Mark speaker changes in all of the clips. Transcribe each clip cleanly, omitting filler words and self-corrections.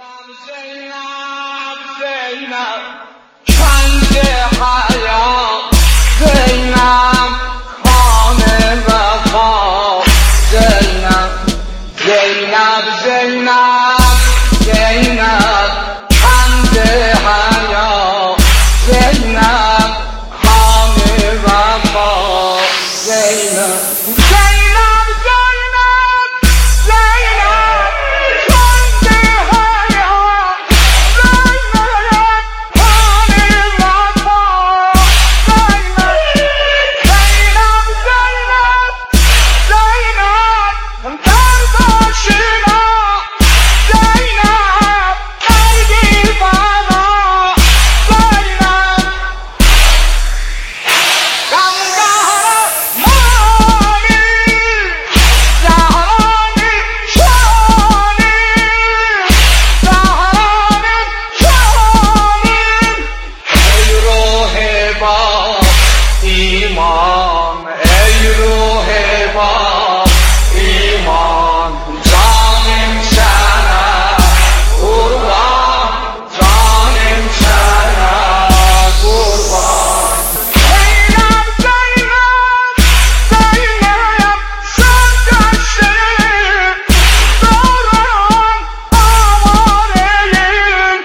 Speaker 1: زینب زینب کنز حیا زینب خانه وفا زینب زینب زینب زینب کنز حیا زینب خانه وفا زینب ایمان ای روح با ایمان جانم شنا قربان جانم شنا قربان زینب زینب زینب سرگشته دارم آواره‌ایم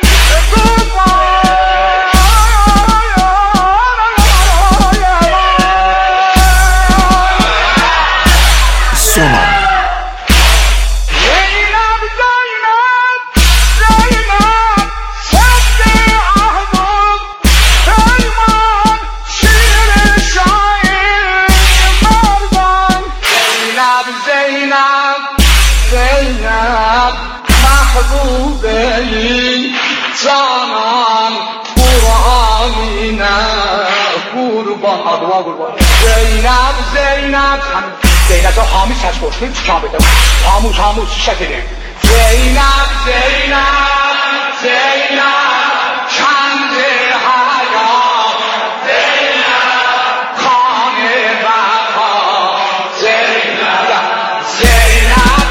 Speaker 1: زینب محبوبه ای جانان قرآنینه قربان دعا قربان زینب زینب زینب تو حامی سش باشیم چکا بده حاموش شکره زینب زینب زینب کنز حیا زینب خانه وفا زینب زینب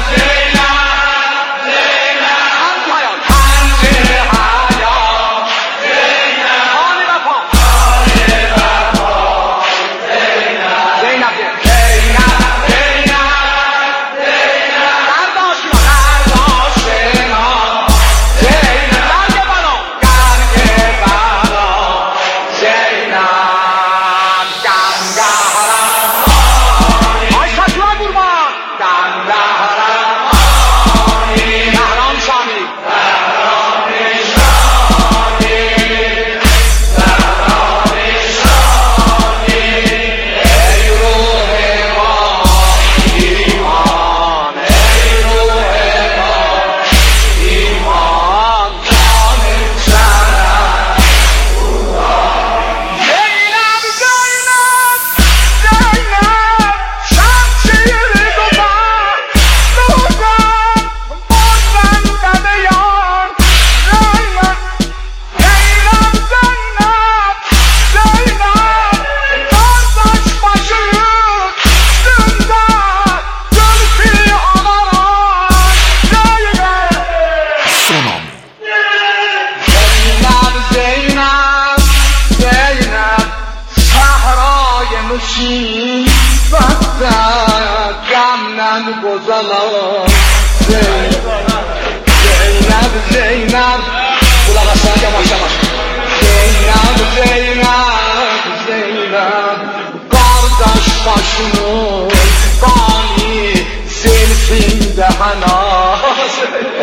Speaker 1: غم گذلان زینب زینب kulak aslan yavaş yavaş Zeynep Zeynep Zeynep kardeş başının gani zilfinde hana